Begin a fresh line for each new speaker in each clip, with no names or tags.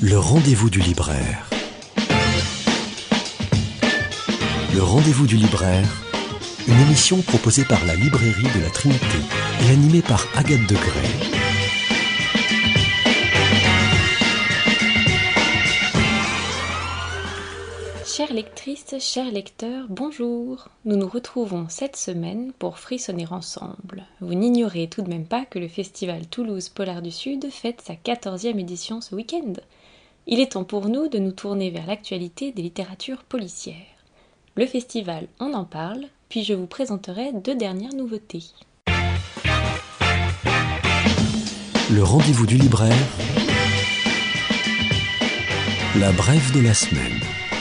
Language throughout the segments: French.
Le rendez-vous du libraire. Le rendez-vous du libraire, une émission proposée par la librairie de la Trinité et animée par Agathe Degré.
Chères lectrices, chers lecteurs, bonjour. Nous nous retrouvons cette semaine pour frissonner ensemble. Vous n'ignorez tout de même pas que le festival Toulouse Polar du Sud fête sa 14e édition ce week-end. Il est temps pour nous de nous tourner vers l'actualité des littératures policières. Le festival, on en parle, puis je vous présenterai 2 dernières nouveautés.
Le rendez-vous du libraire. La brève de la semaine.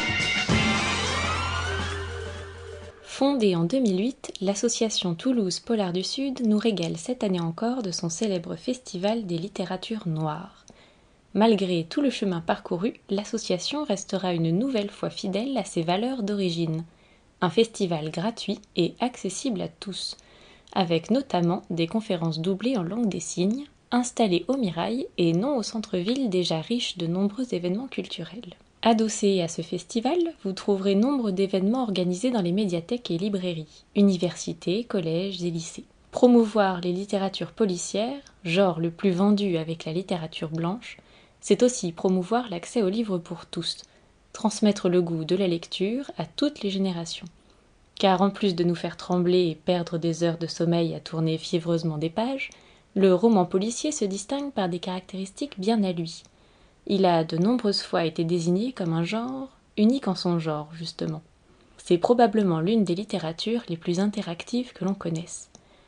Fondée en 2008, l'association Toulouse Polar du Sud nous régale cette année encore de son célèbre festival des littératures noires. Malgré tout le chemin parcouru, l'association restera une nouvelle fois fidèle à ses valeurs d'origine. Un festival gratuit et accessible à tous, avec notamment des conférences doublées en langue des signes, installées au Mirail et non au centre-ville déjà riche de nombreux événements culturels. Adossé à ce festival, vous trouverez nombre d'événements organisés dans les médiathèques et librairies, universités, collèges et lycées. Promouvoir les littératures policières, genre le plus vendu avec la littérature blanche, c'est aussi promouvoir l'accès aux livres pour tous, transmettre le goût de la lecture à toutes les générations. Car en plus de nous faire trembler et perdre des heures de sommeil à tourner fiévreusement des pages, le roman policier se distingue par des caractéristiques bien à lui. Il a de nombreuses fois été désigné comme un genre unique en son genre, justement. C'est probablement l'une des littératures les plus interactives que l'on connaisse.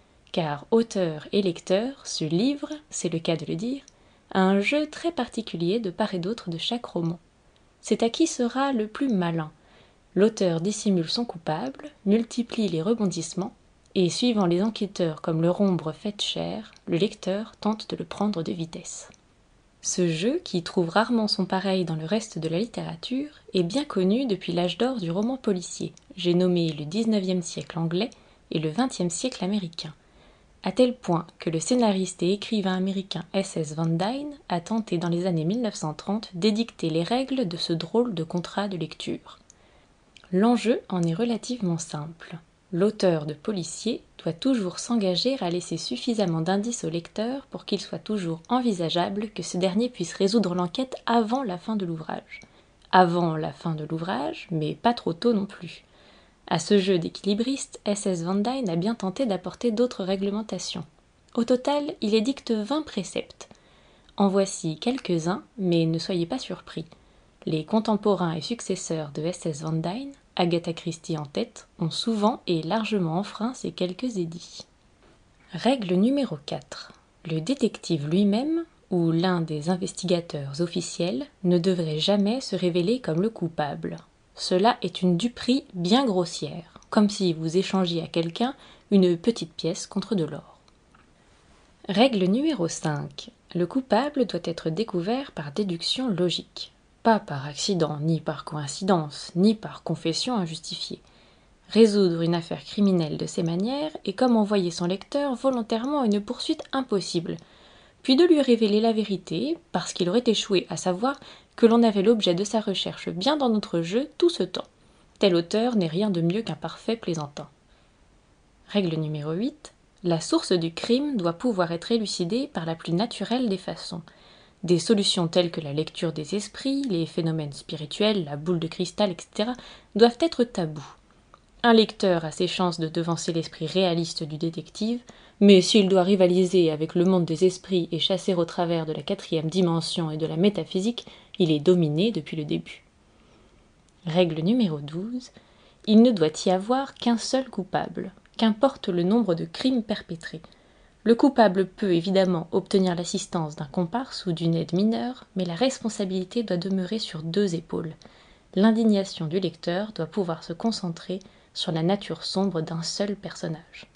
Car auteur et lecteur se livrent, c'est le cas de le dire, à un jeu très particulier de part et d'autre de chaque roman. C'est à qui sera le plus malin. L'auteur dissimule son coupable, multiplie les rebondissements, et suivant les enquêteurs comme leur ombre faite chair, le lecteur tente de le prendre de vitesse. Ce jeu, qui trouve rarement son pareil dans le reste de la littérature, est bien connu depuis l'âge d'or du roman policier. J'ai nommé le 19e siècle anglais et le 20e siècle américain, à tel point que le scénariste et écrivain américain S.S. Van Dyne a tenté dans les années 1930 d'édicter les règles de ce drôle de contrat de lecture. L'enjeu en est relativement simple. L'auteur de policier doit toujours s'engager à laisser suffisamment d'indices au lecteur pour qu'il soit toujours envisageable que ce dernier puisse résoudre l'enquête avant la fin de l'ouvrage. Avant la fin de l'ouvrage, mais pas trop tôt non plus. À ce jeu d'équilibriste, S.S. Van Dyne a bien tenté d'apporter d'autres réglementations. Au total, il édicte 20 préceptes. En voici quelques-uns, mais ne soyez pas surpris. Les contemporains et successeurs de S.S. Van Dyne, Agatha Christie en tête, ont souvent et largement enfreint ces quelques édits. Règle numéro 4. Le détective lui-même, ou l'un des investigateurs officiels, ne devrait jamais se révéler comme le coupable. Cela est une duperie bien grossière, comme si vous échangiez à quelqu'un une petite pièce contre de l'or. Règle numéro 5. Le coupable doit être découvert par déduction logique. Pas par accident, ni par coïncidence, ni par confession injustifiée. Résoudre une affaire criminelle de ces manières est comme envoyer son lecteur volontairement à une poursuite impossible, puis de lui révéler la vérité, parce qu'il aurait échoué à savoir que l'on avait l'objet de sa recherche bien dans notre jeu tout ce temps. Tel auteur n'est rien de mieux qu'un parfait plaisantin. Règle numéro 8. La source du crime doit pouvoir être élucidée par la plus naturelle des façons. Des solutions telles que la lecture des esprits, les phénomènes spirituels, la boule de cristal, etc. doivent être tabous. Un lecteur a ses chances de devancer l'esprit réaliste du détective, mais s'il doit rivaliser avec le monde des esprits et chasser au travers de la 4e dimension et de la métaphysique, il est dominé depuis le début. Règle numéro 12. Il ne doit y avoir qu'un seul coupable, qu'importe le nombre de crimes perpétrés. Le coupable peut évidemment obtenir l'assistance d'un comparse ou d'une aide mineure, mais la responsabilité doit demeurer sur 2 épaules. L'indignation du lecteur doit pouvoir se concentrer sur la nature sombre d'un seul personnage.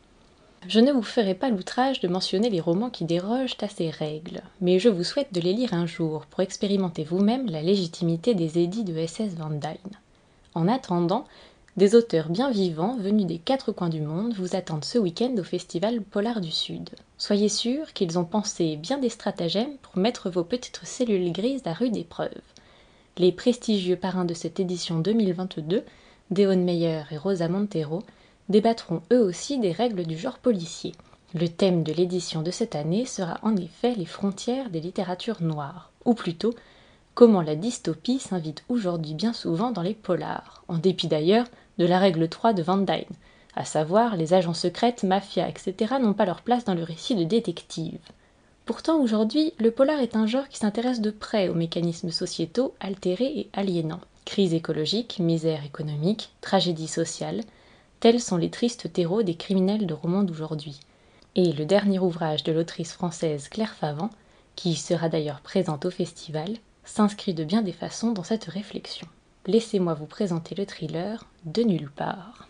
Je ne vous ferai pas l'outrage de mentionner les romans qui dérogent à ces règles, mais je vous souhaite de les lire un jour pour expérimenter vous-même la légitimité des édits de S.S. Van Dyne. En attendant, Des auteurs bien vivants, venus des 4 coins du monde, vous attendent ce week-end au Festival Polar du Sud. Soyez sûrs qu'ils ont pensé bien des stratagèmes pour mettre vos petites cellules grises à rude épreuve. Les prestigieux parrains de cette édition 2022, Déon Meyer et Rosa Montero, débattront eux aussi des règles du genre policier. Le thème de l'édition de cette année sera en effet les frontières des littératures noires, ou plutôt, comment la dystopie s'invite aujourd'hui bien souvent dans les polars, en dépit d'ailleurs de la règle 3 de Van Dyne, à savoir les agents secrètes, mafias, etc. n'ont pas leur place dans le récit de détective. Pourtant aujourd'hui, le polar est un genre qui s'intéresse de près aux mécanismes sociétaux altérés et aliénants. Crise écologique, misère économique, tragédie sociale, tels sont les tristes terreaux des criminels de romans d'aujourd'hui. Et le dernier ouvrage de l'autrice française Claire Favant, qui y sera d'ailleurs présente au festival, s'inscrit de bien des façons dans cette réflexion. Laissez-moi vous présenter le thriller De nulle part.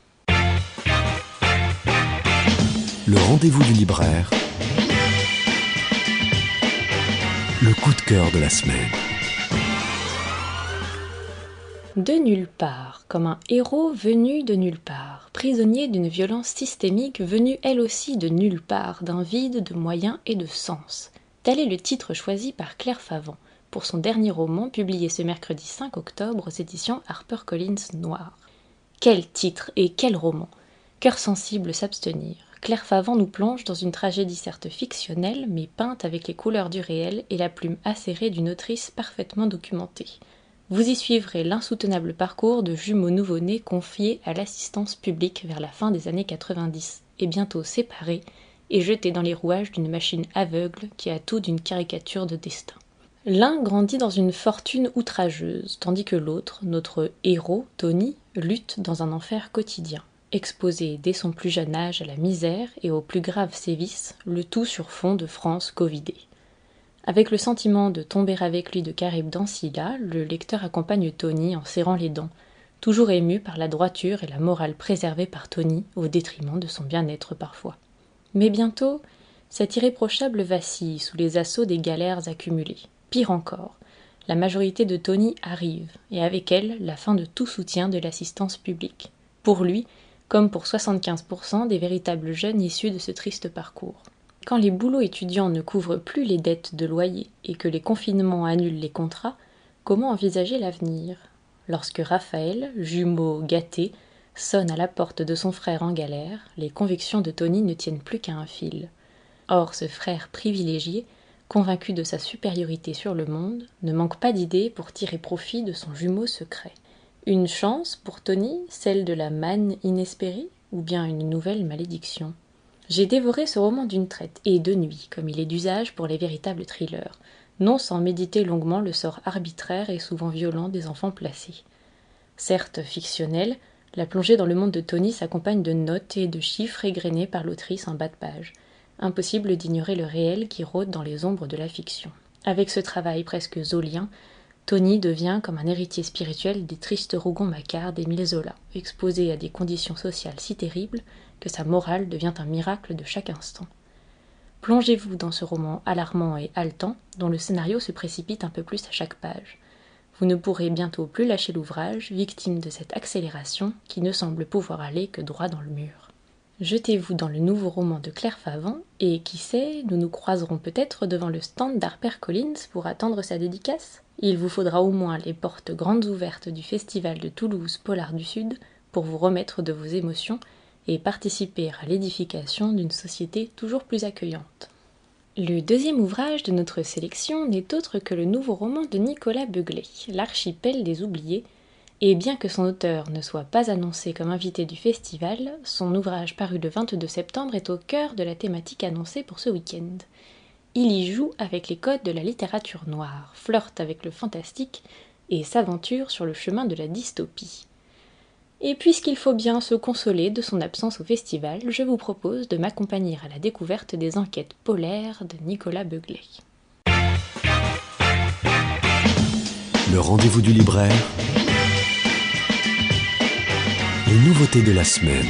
Le rendez-vous du libraire. Le coup de cœur de la semaine.
De nulle part, comme un héros venu de nulle part, prisonnier d'une violence systémique venue elle aussi de nulle part, d'un vide de moyens et de sens. Tel est le titre choisi par Claire Favant pour son dernier roman publié ce mercredi 5 octobre aux éditions HarperCollins Noir. Quel titre et quel roman! Cœur sensible s'abstenir. Claire Favant nous plonge dans une tragédie certes fictionnelle, mais peinte avec les couleurs du réel et la plume acérée d'une autrice parfaitement documentée. Vous y suivrez l'insoutenable parcours de jumeaux nouveau-nés confiés à l'assistance publique vers la fin des années 90, et bientôt séparés et jetés dans les rouages d'une machine aveugle qui a tout d'une caricature de destin. L'un grandit dans une fortune outrageuse, tandis que l'autre, notre héros, Tony, lutte dans un enfer quotidien. Exposé dès son plus jeune âge à la misère et aux plus graves sévices, le tout sur fond de France covidée. Avec le sentiment de tomber avec lui de Charybde dans Scylla, le lecteur accompagne Tony en serrant les dents, toujours ému par la droiture et la morale préservée par Tony au détriment de son bien-être parfois. Mais bientôt, cet irréprochable vacille sous les assauts des galères accumulées. Pire encore, la majorité de Tony arrive, et avec elle la fin de tout soutien de l'assistance publique. Pour lui, comme pour 75% des véritables jeunes issus de ce triste parcours. Quand les boulots étudiants ne couvrent plus les dettes de loyer et que les confinements annulent les contrats, comment envisager l'avenir? Lorsque Raphaël, jumeau gâté, sonne à la porte de son frère en galère, les convictions de Tony ne tiennent plus qu'à un fil. Or, ce frère privilégié, convaincu de sa supériorité sur le monde, ne manque pas d'idées pour tirer profit de son jumeau secret. Une chance pour Tony, celle de la manne inespérée, ou bien une nouvelle malédiction? J'ai dévoré ce roman d'une traite, et de nuit, comme il est d'usage pour les véritables thrillers, non sans méditer longuement le sort arbitraire et souvent violent des enfants placés. Certes fictionnelle, la plongée dans le monde de Tony s'accompagne de notes et de chiffres égrenés par l'autrice en bas de page. Impossible d'ignorer le réel qui rôde dans les ombres de la fiction. Avec ce travail presque zoolien, Tony devient comme un héritier spirituel des tristes Rougon-Macquart d'Émile Zola, exposé à des conditions sociales si terribles que sa morale devient un miracle de chaque instant. Plongez-vous dans ce roman alarmant et haletant, dont le scénario se précipite un peu plus à chaque page. Vous ne pourrez bientôt plus lâcher l'ouvrage, victime de cette accélération qui ne semble pouvoir aller que droit dans le mur. Jetez-vous dans le nouveau roman de Claire Favant, et qui sait, nous nous croiserons peut-être devant le stand d'HarperCollins pour attendre sa dédicace. Il vous faudra au moins les portes grandes ouvertes du Festival de Toulouse Polar du Sud pour vous remettre de vos émotions et participer à l'édification d'une société toujours plus accueillante. Le deuxième ouvrage de notre sélection n'est autre que le nouveau roman de Nicolas Beuglet, L'archipel des oubliés, et bien que son auteur ne soit pas annoncé comme invité du festival, son ouvrage paru le 22 septembre est au cœur de la thématique annoncée pour ce week-end. Il y joue avec les codes de la littérature noire, flirte avec le fantastique et s'aventure sur le chemin de la dystopie. Et puisqu'il faut bien se consoler de son absence au festival, je vous propose de m'accompagner à la découverte des enquêtes polaires de Nicolas Beuglet.
Le rendez-vous du libraire. Les nouveautés de la semaine.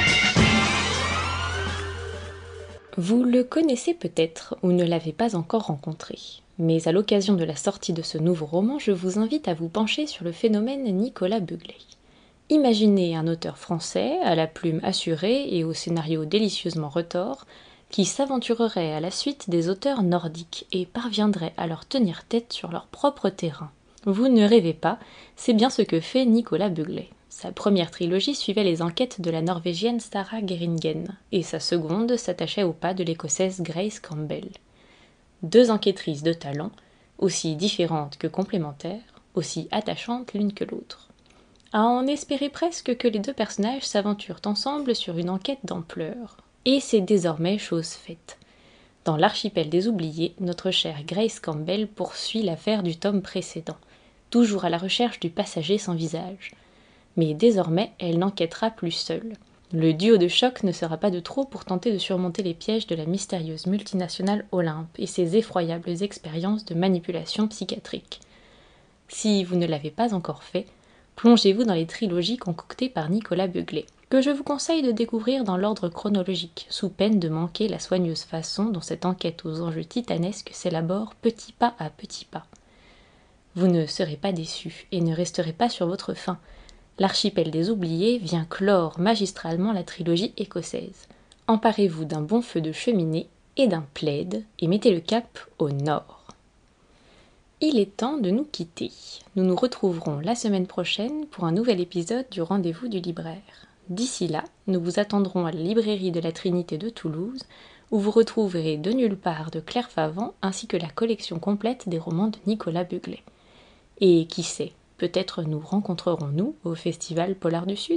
Vous le connaissez peut-être ou ne l'avez pas encore rencontré, mais à l'occasion de la sortie de ce nouveau roman, je vous invite à vous pencher sur le phénomène Nicolas Beuglet. Imaginez un auteur français, à la plume assurée et au scénario délicieusement retors, qui s'aventurerait à la suite des auteurs nordiques et parviendrait à leur tenir tête sur leur propre terrain. Vous ne rêvez pas, c'est bien ce que fait Nicolas Buglet. Sa première trilogie suivait les enquêtes de la norvégienne Sarah Geringen, et sa seconde s'attachait au pas de l'écossaise Grace Campbell. Deux enquêtrices de talent, aussi différentes que complémentaires, aussi attachantes l'une que l'autre. À en espérer presque que les deux personnages s'aventurent ensemble sur une enquête d'ampleur. Et c'est désormais chose faite. Dans l'archipel des oubliés, notre chère Grace Campbell poursuit l'affaire du tome précédent, toujours à la recherche du passager sans visage. Mais désormais, elle n'enquêtera plus seule. Le duo de choc ne sera pas de trop pour tenter de surmonter les pièges de la mystérieuse multinationale Olympe et ses effroyables expériences de manipulation psychiatrique. Si vous ne l'avez pas encore fait, plongez-vous dans les trilogies concoctées par Nicolas Buglet, que je vous conseille de découvrir dans l'ordre chronologique, sous peine de manquer la soigneuse façon dont cette enquête aux enjeux titanesques s'élabore petit pas à petit pas. Vous ne serez pas déçus et ne resterez pas sur votre faim. L'archipel des oubliés vient clore magistralement la trilogie écossaise. Emparez-vous d'un bon feu de cheminée et d'un plaid et mettez le cap au nord. Il est temps de nous quitter. Nous nous retrouverons la semaine prochaine pour un nouvel épisode du Rendez-vous du libraire. D'ici là, nous vous attendrons à la librairie de la Trinité de Toulouse, où vous retrouverez De nulle part de Claire Favant ainsi que la collection complète des romans de Nicolas Buglet. Et qui sait, peut-être nous rencontrerons-nous au Festival Polar du Sud ?